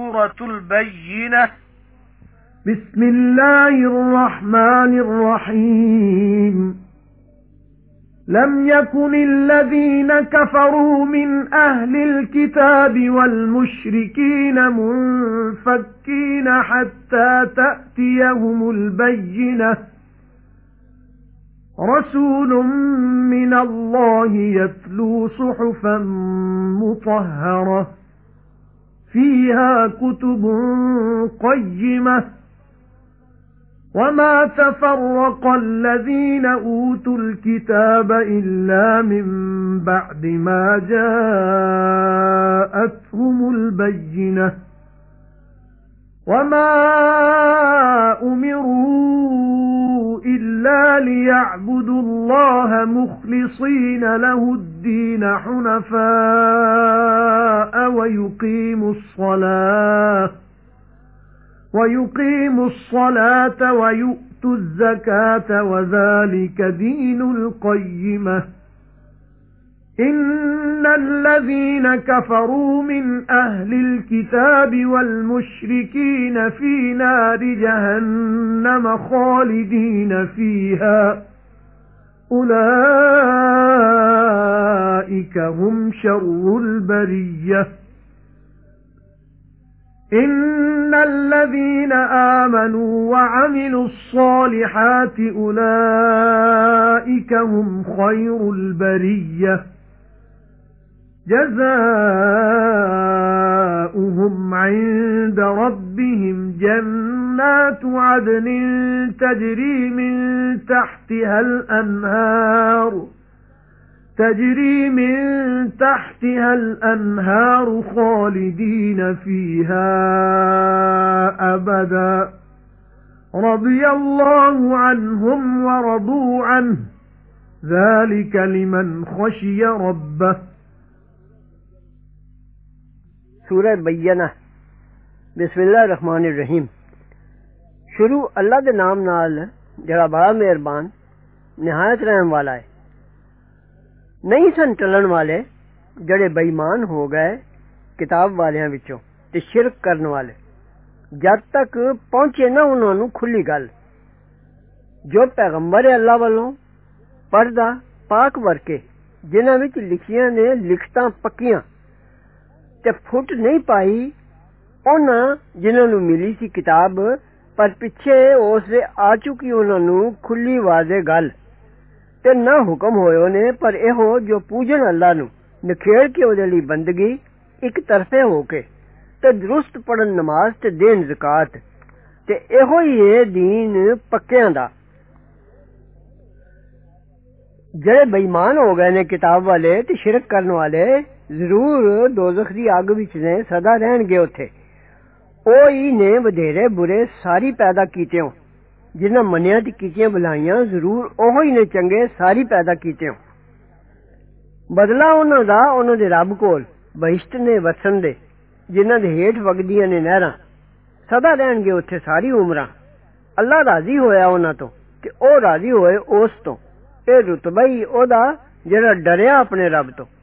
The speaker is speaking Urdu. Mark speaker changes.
Speaker 1: سورة البينة.
Speaker 2: بسم الله الرحمن الرحيم. لم يكن الذين كفروا من أهل الكتاب والمشركين منفكين حتى تأتيهم البينة. رسول من الله يتلو صحفا مطهرة فيها كتب قيمة. وما تفرق الذين أوتوا الكتاب إلا من بعد ما جاءتهم البينة. وما أمروا إلا ليعبدوا الله مخلصين له الدين حنفاء ويقيموا الصلاة ويؤتوا الزكاة وذلك دين القيمة. إن الذين كفروا من أهل الكتاب والمشركين في نار جهنم خالدين فيها أولئك هم شر البرية. إن الذين آمنوا وعملوا الصالحات أولئك هم خير البرية. جزاؤهم عند ربهم جنات عدن تجري من تحتها الأنهار خالدين فيها أبدا. رضي الله عنهم ورضوا عنه ذلك لمن خشي ربه.
Speaker 3: سورہ بینہ. بسم اللہ الرحمن الرحیم. شروع اللہ دے نام نال جڑا بڑا مہربان نہایت رحم والا ہے. نہیں سن ٹلن والے جڑے بے ایمان ہو گئے کتاب والیاں وچوں تے شرک کرن والے جد تک پہنچے نہ انہاں نوں کھلی گل. جو پیغمبر اللہ والوں پردہ پاک ورکے جنہاں وچ لکھیاں نے لکھتاں پکیاں تے پھٹ نہیں پائی انہاں جنہاں نوں ملی سی کتاب پر پیچھے اس دے آ چکی انہاں نوں کھلی واضح گل تے نہ حکم ہوئے نے پر ایہو جو پوجن اللہ نو نکھیڑ کے او دے لئی بندگی ایک طرفے ہو کے تے درست پڑھن نماز تے دین زکات تے ایہو ہی ہے دین پکیاں دا. جڑے بے ایمان ہو گئے نے کتاب والے تے شرک کرن والے ضرور دوزخ دی اگ وچ نے سدا رہن گے اوتھے. اوہی نے ودھیرے برے ساری پیدا کیتے ہوں جنہاں منیا تے کیتیاں بلائیاں ضرور اوہی نے چنگے ساری پیدا کیتے ہوں. بدلہ انہاں دا انہاں دے رب کول بہشت نے وسن دے جنہاں دے ہیٹھ وگدیاں نے نہراں سدا رہن گے اوتھے ساری عمراں. اللہ راضی ہویا انہاں تو تے او راضی ہوئے اس تو. اے رتبہ ہی او دا جڑا ڈریا اپنے رب تو.